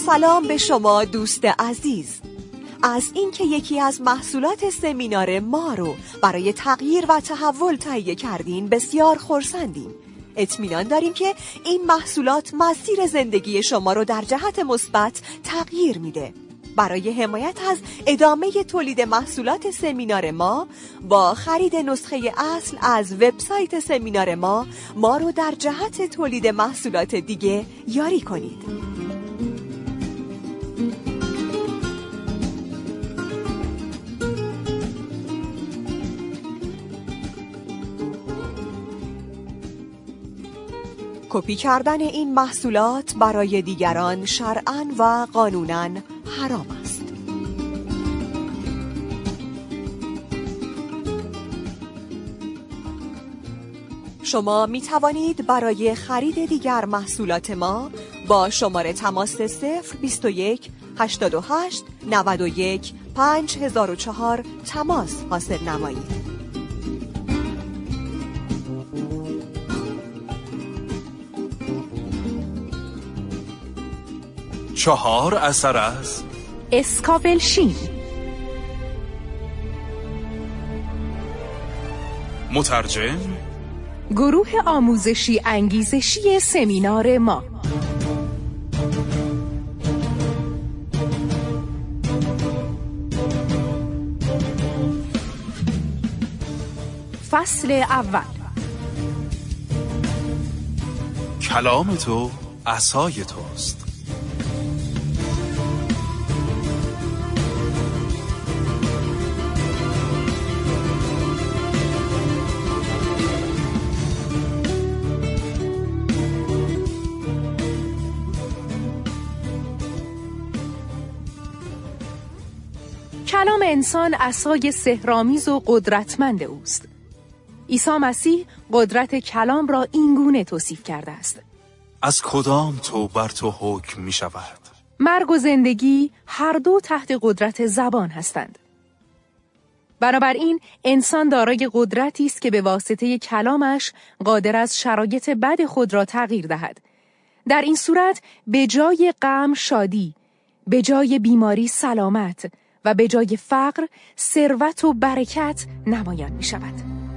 سلام به شما دوست عزیز. از اینکه یکی از محصولات سمینار ما رو برای تغییر و تحول تهیه کردین بسیار خرسندیم. اطمینان داریم که این محصولات مسیر زندگی شما رو در جهت مثبت تغییر میده. برای حمایت از ادامه تولید محصولات سمینار ما با خرید نسخه اصل از وبسایت سمینار ما رو در جهت تولید محصولات دیگه یاری کنید. کپی کردن این محصولات برای دیگران شرعاً و قانوناً حرام است. شما می توانید برای خرید دیگر محصولات ما با شماره تماس 021 88 91 5004 تماس حاصل نمایید. 4 اثر از اسکابل شین. مترجم گروه آموزشی انگیزشی سمینار ما. فصل اول. کلام تو عصای توست. کلام انسان عصای سحرآمیز و قدرتمند اوست. عیسی مسیح قدرت کلام را اینگونه توصیف کرده است: از کدام تو بر تو حکم می شود؟ مرگ و زندگی هر دو تحت قدرت زبان هستند. بنابراین انسان دارای قدرتی است که به واسطه کلامش قادر است شرایط بد خود را تغییر دهد. در این صورت به جای غم شادی، به جای بیماری سلامت و به جای فقر ثروت و برکت نمایان می شود.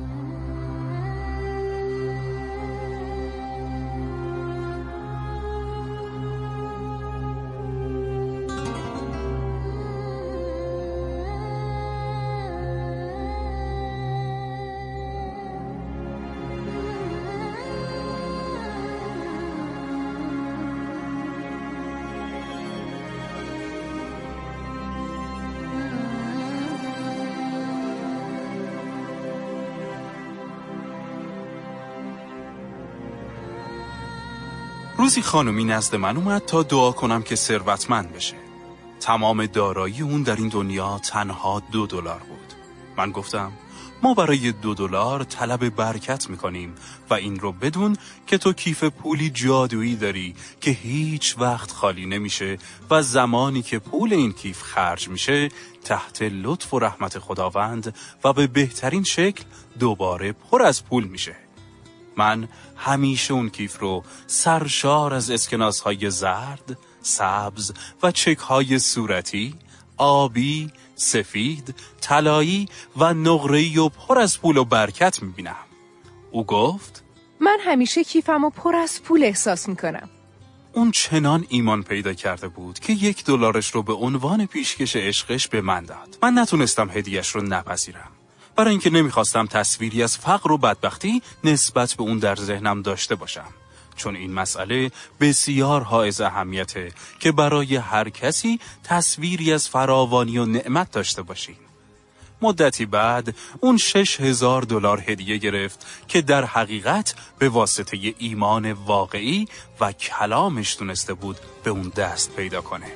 روزی خانمی نزد من اومد تا دعا کنم که ثروتمند بشه. تمام دارایی اون در این دنیا تنها $2 بود. من گفتم ما برای $2 طلب برکت میکنیم و این رو بدون که تو کیف پولی جادویی داری که هیچ وقت خالی نمیشه و زمانی که پول این کیف خرج میشه تحت لطف و رحمت خداوند و به بهترین شکل دوباره پر از پول میشه. من همیشه اون کیف رو سرشار از اسکناس‌های زرد، سبز و چک‌های صورتی، آبی، سفید، طلایی و نقره‌ای و پر از پول و برکت می‌بینم. او گفت من همیشه کیفمو پر از پول احساس می‌کنم. اون چنان ایمان پیدا کرده بود که $1 رو به عنوان پیشکش عشقش به من داد. من نتونستم هدیه‌اش رو نپذیرم. برای اینکه نمیخواستم تصویری از فقر و بدبختی نسبت به اون در ذهنم داشته باشم، چون این مسئله بسیار حائز اهمیته که برای هر کسی تصویری از فراوانی و نعمت داشته باشیم. مدتی بعد اون $6,000 هدیه گرفت که در حقیقت به واسطه ایمان واقعی و کلامش تونسته بود به اون دست پیدا کنه.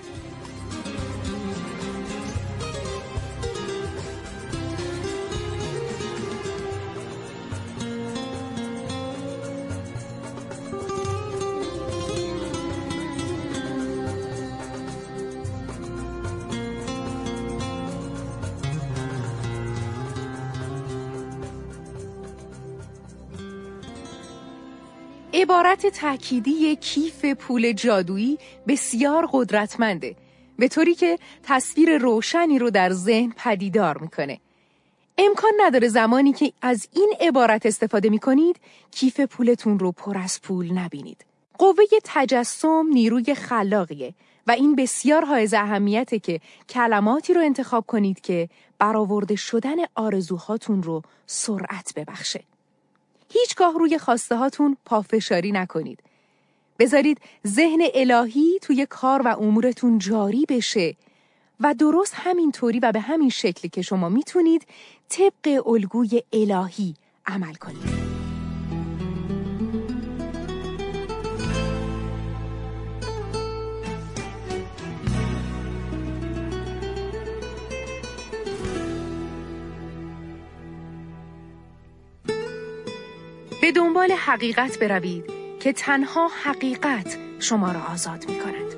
عبارت تأکیدی کیف پول جادویی بسیار قدرتمنده، به طوری که تصویر روشنی رو در ذهن پدیدار میکنه. امکان نداره زمانی که از این عبارت استفاده میکنید کیف پولتون رو پر از پول نبینید. قوه تجسم نیروی خلاقیه و این بسیار حائز اهمیته که کلماتی رو انتخاب کنید که برآورده شدن آرزوهاتون رو سرعت ببخشه. هیچگاه روی خواسته هاتون پافشاری نکنید. بذارید ذهن الهی توی کار و امورتون جاری بشه و درست همین طوری و به همین شکلی که شما میتونید طبق الگوی الهی عمل کنید. به دنبال حقیقت بروید که تنها حقیقت شما را آزاد می کند.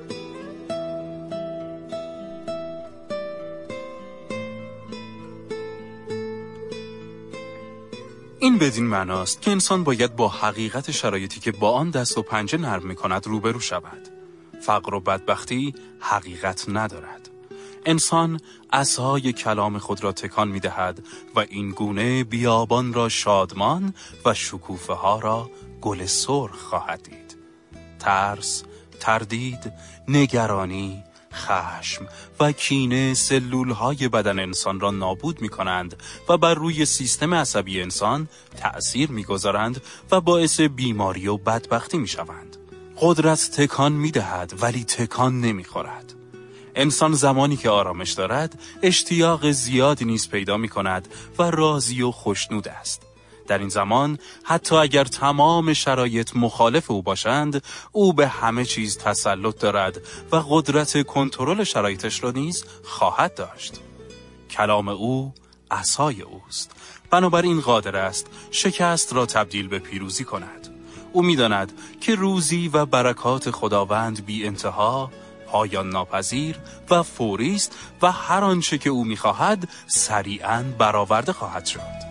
این بدین معناست که انسان باید با حقیقت شرایطی که با آن دست و پنجه نرم می کند روبرو شود. فقر و بدبختی حقیقت ندارد. انسان عصای کلام خود را تکان می دهد و این گونه بیابان را شادمان و شکوفه ها را گل سرخ خواهد دید. ترس، تردید، نگرانی، خشم و کینه سلولهای بدن انسان را نابود می کنند و بر روی سیستم عصبی انسان تأثیر می گذارند و باعث بیماری و بدبختی می شوند. قدرت تکان می دهد ولی تکان نمی خورد. انسان زمانی که آرامش دارد اشتیاق زیادی نیز پیدا می کند و راضی و خوشنود است. در این زمان حتی اگر تمام شرایط مخالف او باشند، او به همه چیز تسلط دارد و قدرت کنترل شرایطش را نیز خواهد داشت. کلام او عصای اوست، بنابراین قادر است شکست را تبدیل به پیروزی کند. او می‌داند که روزی و برکات خداوند بی انتها، پایان ناپذیر و فوری است و هر آنچه که او می‌خواهد سریعاً برآورده خواهد شد.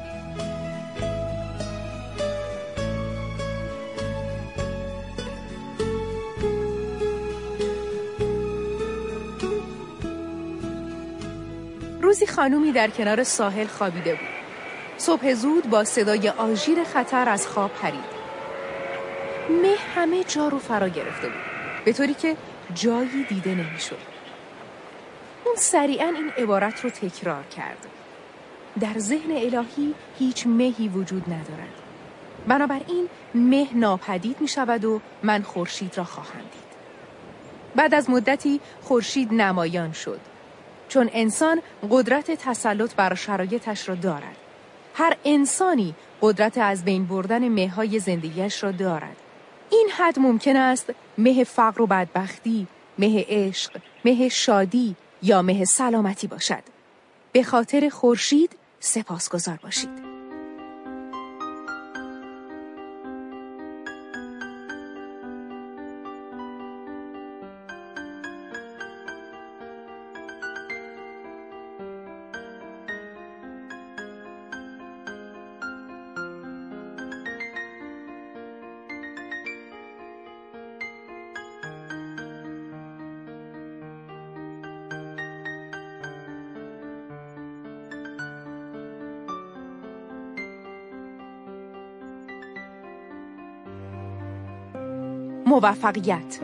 روزی خانومی در کنار ساحل خوابیده بود. صبح زود با صدای آژیر خطر از خواب پرید. مه همه جا رو فرا گرفته بود، به طوری که جایی دیده نمی‌شد. اون سریعاً این عبارت رو تکرار کرد: در ذهن الهی هیچ مهی وجود ندارد، بنابراین مه ناپدید می‌شود و من خورشید را خواهم دید. بعد از مدتی خورشید نمایان شد، چون انسان قدرت تسلط بر شرایطش را دارد. هر انسانی قدرت از بین بردن مه‌های زندگیش را دارد. این حد ممکن است مه فقر و بدبختی، مه عشق، مه شادی یا مه سلامتی باشد. به خاطر خورشید سپاسگزار باشید. موفقیت.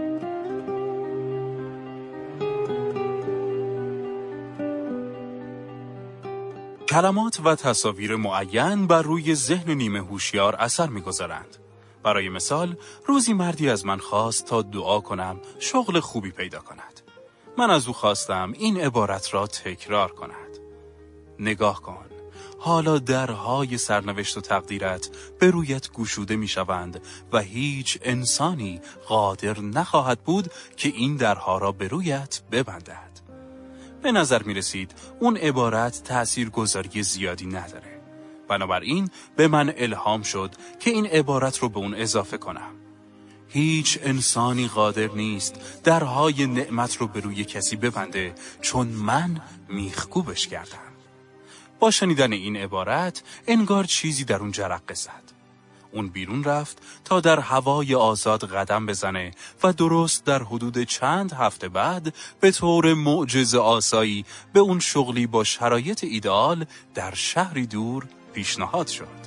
کلمات و تصاویر معین بر روی ذهن نیمه هوشیار اثر می‌گذارند. برای مثال، روزی مردی از من خواست تا دعا کنم شغل خوبی پیدا کند. من از او خواستم این عبارت را تکرار کند: نگاه کن، حالا درهای سرنوشت و تقدیرت به رویت گشوده می شوند و هیچ انسانی قادر نخواهد بود که این درها را به رویت ببندد. به نظر می رسید اون عبارت تأثیرگذاری زیادی نداره. بنابراین به من الهام شد که این عبارت رو به اون اضافه کنم: هیچ انسانی قادر نیست درهای نعمت رو به روی کسی ببنده، چون من میخکوبش کردم. با شنیدن این عبارت انگار چیزی در اون جرقه زد. اون بیرون رفت تا در هوای آزاد قدم بزنه و درست در حدود چند هفته بعد به طور معجزه آسایی به اون شغلی با شرایط ایدئال در شهری دور پیشنهاد شد.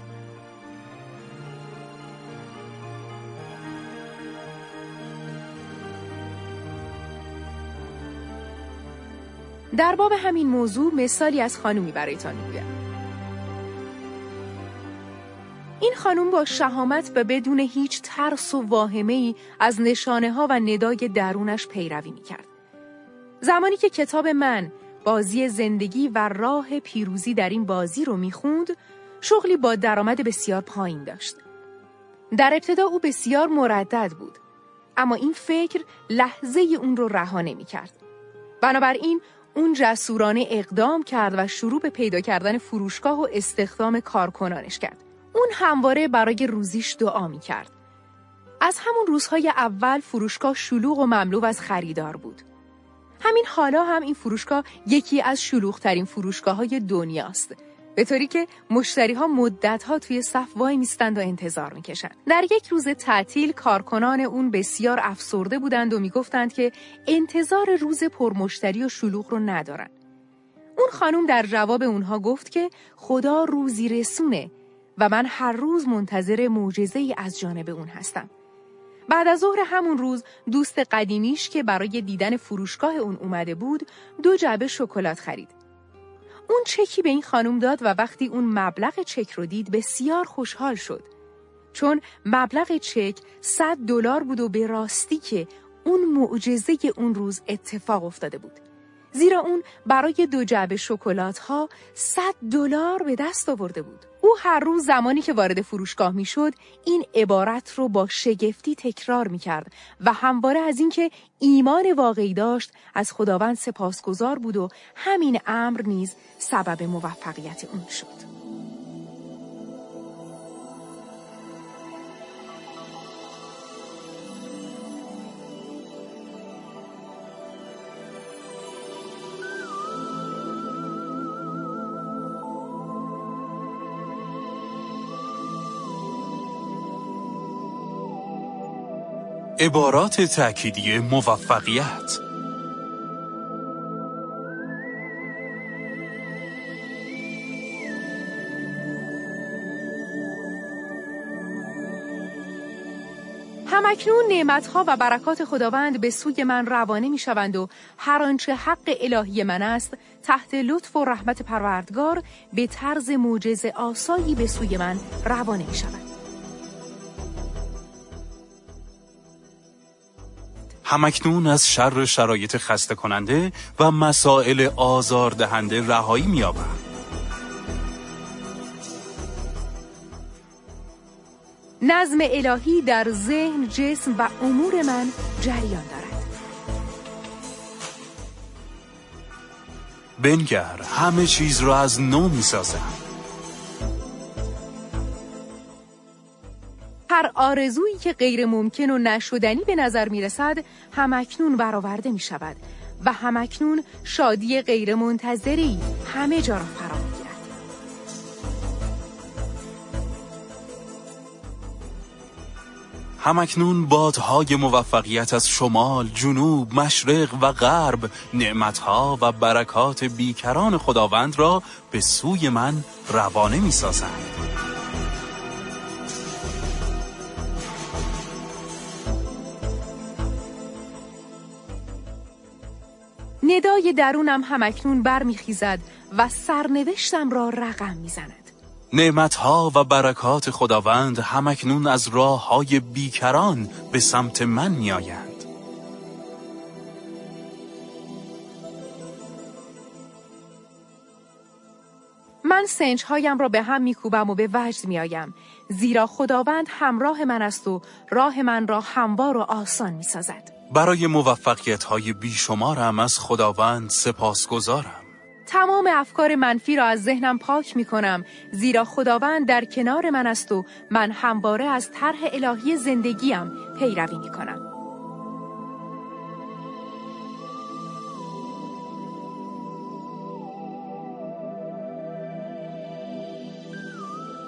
در باب همین موضوع مثالی از خانومی برایتان میگم. این خانم با شهامت و بدون هیچ ترس و واهمه‌ای از نشانه‌ها و ندای درونش پیروی می‌کرد. زمانی که کتاب من بازی زندگی و راه پیروزی در این بازی رو می‌خوند، شغلی با درآمد بسیار پایین داشت. در ابتدا او بسیار مردد بود، اما این فکر لحظه اون رو رها نمی‌کرد. بنابراین اون جسورانه اقدام کرد و شروع به پیدا کردن فروشگاه و استخدام کارکنانش کرد. اون همواره برای روزیش دعا می کرد. از همون روزهای اول فروشگاه شلوغ و مملو از خریدار بود. همین حالا هم این فروشگاه یکی از شلوغ‌ترین فروشگاه‌های دنیاست. به طوری که مشتری‌ها مدت‌ها توی صف وای میستند و انتظار می‌کشند. در یک روز تعطیل کارکنان اون بسیار افسرده بودند و می‌گفتند که انتظار روز پرمشتری و شلوغ رو ندارن. اون خانم در جواب اونها گفت که خدا روزی رسونه و من هر روز منتظر معجزه‌ای از جانب اون هستم. بعد از ظهر همون روز دوست قدیمیش که برای دیدن فروشگاه اون اومده بود 2 جعبه شکلات خرید. اون چکی به این خانم داد و وقتی اون مبلغ چک رو دید بسیار خوشحال شد. چون مبلغ چک $100 بود و به راستی که اون معجزه اون روز اتفاق افتاده بود. زیرا اون برای 2 جعبه شکلات ها $100 به دست آورده بود. او هر روز زمانی که وارد فروشگاه می شد این عبارت رو با شگفتی تکرار می کرد و همواره از اینکه ایمان واقعی داشت از خداوند سپاسگزار بود و همین امر نیز سبب موفقیت اون شد. عبارات تأکیدی موفقیت. همکنون نعمت‌ها و برکات خداوند به سوی من روانه می‌شوند و هر آنچه حق الهی من است تحت لطف و رحمت پروردگار به طرز معجزه آسایی به سوی من روانه می‌شود. همکنون از شر شرایط خسته کننده و مسائل آزاردهنده رهایی می‌یابم. نظم الهی در ذهن، جسم و امور من جریان دارد. بنگر همه چیز را از نو می‌سازم. هر آرزویی که غیر ممکن و نشدنی به نظر می رسد همکنون برآورده می شود و همکنون شادی غیر منتظری همه جا را فرا می گیرد. همکنون بادهای موفقیت از شمال، جنوب، مشرق و غرب نعمتها و برکات بیکران خداوند را به سوی من روانه می سازند. ندای درونم همکنون برمیخیزد و سرنوشتم را رقم میزند. نعمتها و برکات خداوند همکنون از راه‌های بیکران به سمت من میآیند. من سنج‌هایم را به هم میکوبم و به وجد میآیم، زیرا خداوند همراه من است و راه من را هموار و آسان میسازد. برای موفقیت‌های بیشمارم از خداوند سپاسگزارم. تمام افکار منفی را از ذهنم پاک می‌کنم، زیرا خداوند در کنار من است و من همواره از طرح الهی زندگیم پیروی می‌کنم.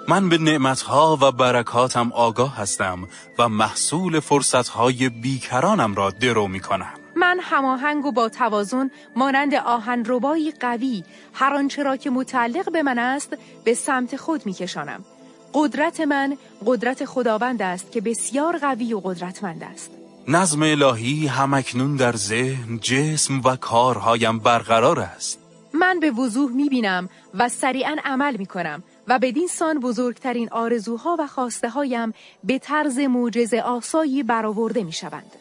من به نعمتها و برکاتم آگاه هستم و محصول فرصتهای بیکرانم را درو می کنم. من هماهنگ و با توازن مانند آهنربایی قوی هر آنچه را که متعلق به من است به سمت خود می کشانم. قدرت من قدرت خداوند است که بسیار قوی و قدرتمند است. نظم الهی همکنون در ذهن، جسم و کارهایم برقرار است. من به وضوح می بینم و سریعاً عمل می کنم و بدین سان بزرگترین آرزوها و خواسته هایم به طرز معجزه آسایی برآورده می شوند.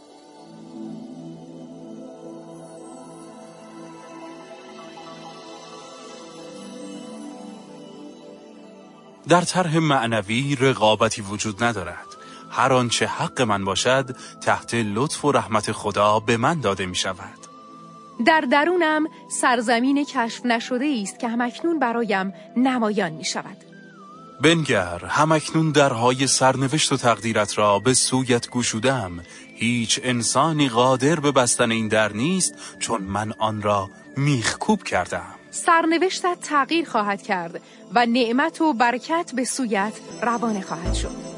در طرح معنوی رقابتی وجود ندارد. هر آنچه حق من باشد تحت لطف و رحمت خدا به من داده می شود. در درونم سرزمین کشف نشده است که همکنون برایم نمایان می شود. بنگر، همکنون درهای سرنوشت و تقدیرت را به سویت گشودم. هیچ انسانی قادر به بستن این در نیست چون من آن را میخکوب کردم. سرنوشتت تغییر خواهد کرد و نعمت و برکت به سویت روانه خواهد شد.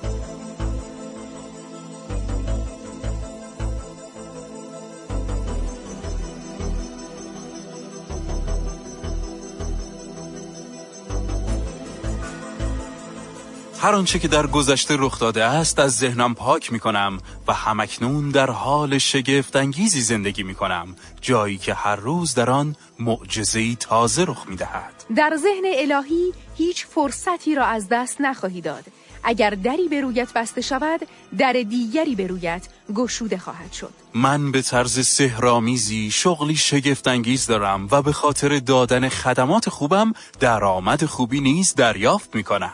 هر آنچه که در گذشته رخ داده است از ذهنم پاک می کنم و همکنون در حال شگفت انگیزی زندگی می کنم، جایی که هر روز در آن معجزه‌ای تازه رخ می دهد. در ذهن الهی هیچ فرصتی را از دست نخواهی داد. اگر دری به رویت بسته شود، در دیگری به رویت گشوده خواهد شد. من به طرز سحرآمیزی شغلی شگفت انگیز دارم و به خاطر دادن خدمات خوبم درآمد خوبی نیز دریافت می کنم.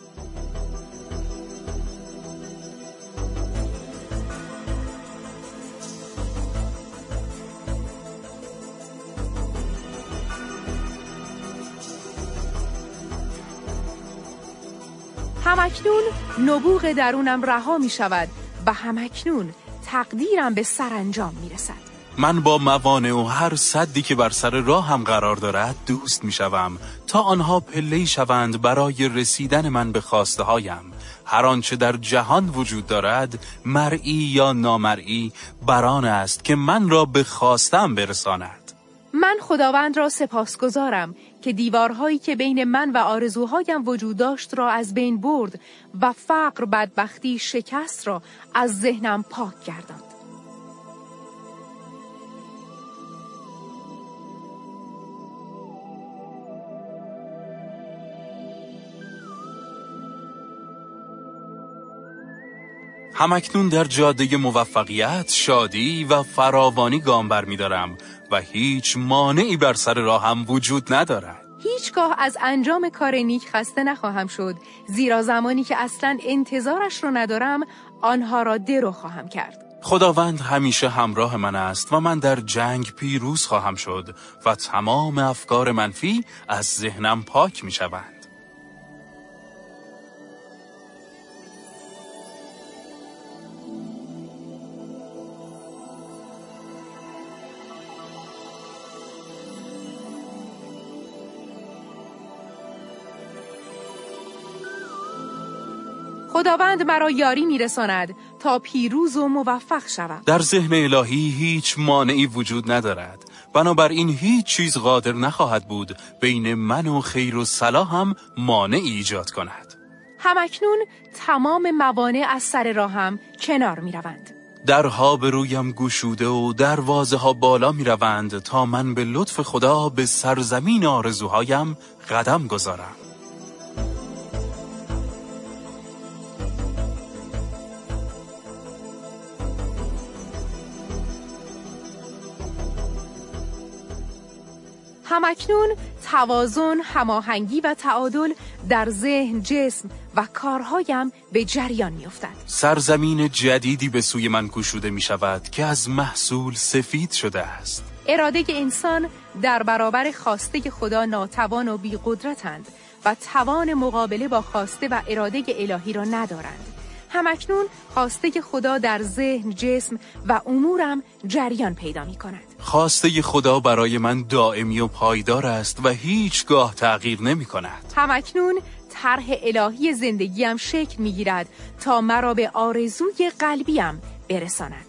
همکنون نبوغ درونم رها می شود و همکنون تقدیرم به سرانجام می رسد. من با موانع و هر سدی که بر سر راه هم قرار دارد دوست می شوم تا آنها پله‌ای شوند برای رسیدن من به خواسته هایم. هر آنچه در جهان وجود دارد، مرئی یا نامرئی، بران است که من را به خواستم برساند. من خداوند را سپاسگزارم که دیوارهایی که بین من و آرزوهایم وجود داشت را از بین برد و فقر، بدبختی، شکست را از ذهنم پاک گرداند. همکنون در جاده موفقیت، شادی و فراوانی گام برمی‌دارم و هیچ مانعی بر سر راهم وجود ندارد. هیچگاه از انجام کار نیک خسته نخواهم شد، زیرا زمانی که اصلاً انتظارش را ندارم آنها را درو خواهم کرد. خداوند همیشه همراه من است و من در جنگ پیروز خواهم شد و تمام افکار منفی از ذهنم پاک می شوند. خداوند مرا یاری میرساند تا پیروز و موفق شوم. در ذهن الهی هیچ مانعی وجود ندارد، بنابراین هیچ چیز قادر نخواهد بود بین من و خیر و صلاح هم مانعی ایجاد کند. همکنون تمام موانع از سر راهم کنار می روند. درها به رویم گشوده و دروازه ها بالا می روند تا من به لطف خدا به سرزمین آرزوهایم قدم گذارم. همکنون توازن، هماهنگی و تعادل در ذهن، جسم و کارهایم به جریان می‌افتد. سرزمین جدیدی به سوی من گشوده می شود که از محصول سفید شده است. اراده انسان در برابر خواسته خدا ناتوان و بی‌قدرتند و توان مقابله با خواسته و اراده الهی را ندارند. همکنون خواسته خدا در ذهن، جسم و امورم جریان پیدا می کند. خواسته خدا برای من دائمی و پایدار است و هیچگاه تغییر نمی کند. همکنون طرح الهی زندگیم شکل می گیرد تا مرا به آرزوی قلبیم برساند.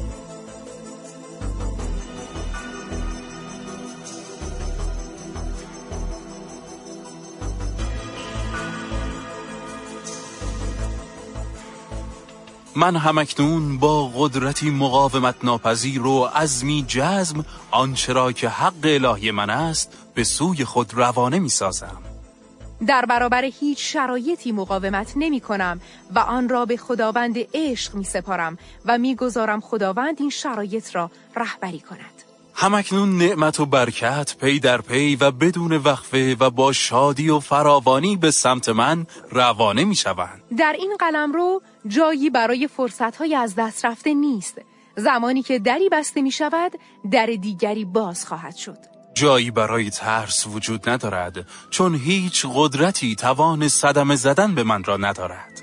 من همکنون با قدرتی مقاومت ناپذیر و عزمی جزم آنچه را که حق الهی من است به سوی خود روانه می سازم. در برابر هیچ شرایطی مقاومت نمی کنم و آن را به خداوند عشق می سپارم و می گذارم خداوند این شرایط را رهبری کند. همکنون نعمت و برکت پی در پی و بدون وقفه و با شادی و فراوانی به سمت من روانه می شوند. در این قلمرو جایی برای فرصت‌های از دست رفته نیست. زمانی که دری بسته می شود، در دیگری باز خواهد شد. جایی برای ترس وجود ندارد، چون هیچ قدرتی توان صدمه زدن به من را ندارد.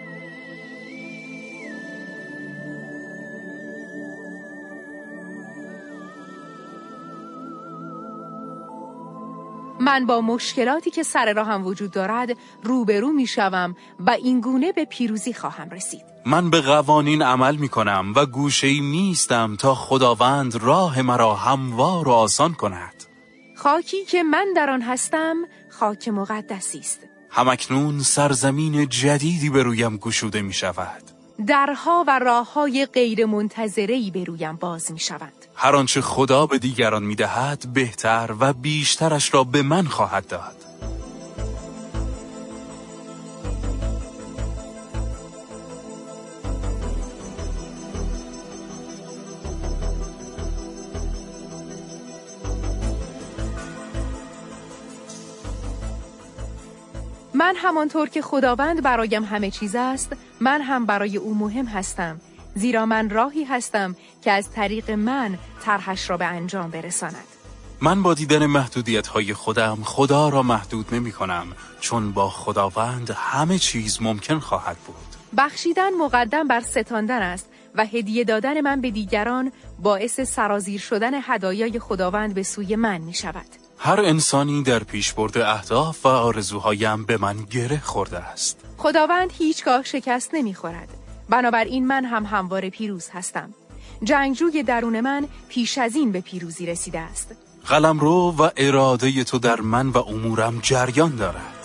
من با مشکلاتی که سر راهم وجود دارد روبرو می شوم و این گونه به پیروزی خواهم رسید. من به قوانین عمل می کنم و گوشه‌ای می ایستم تا خداوند راه مرا هموار و آسان کند. خاکی که من در آن هستم خاک مقدسی است. همکنون سرزمین جدیدی به رویم گشوده می شود. درها و راههای غیر منتظره‌ای به رویم باز می شوند. هر آنچه خدا به دیگران می دهد بهتر و بیشترش را به من خواهد داد. من همانطور که خداوند برایم همه چیز است، من هم برای او مهم هستم، زیرا من راهی هستم که از طریق من طرحش را به انجام برساند. من با دیدن محدودیت‌های خودم خدا را محدود نمی‌کنم، چون با خداوند همه چیز ممکن خواهد بود. بخشیدن مقدم بر ستاندن است و هدیه دادن من به دیگران باعث سرازیر شدن هدایای خداوند به سوی من می‌شود. هر انسانی در پیشبرد اهداف و آرزوهایم به من گره خورده است. خداوند هیچگاه شکست نمی‌خورد. بنابراین من هم همواره پیروز هستم. جنگجوی درون من پیش از این به پیروزی رسیده است. قلمرو و اراده تو در من و امورم جریان دارد.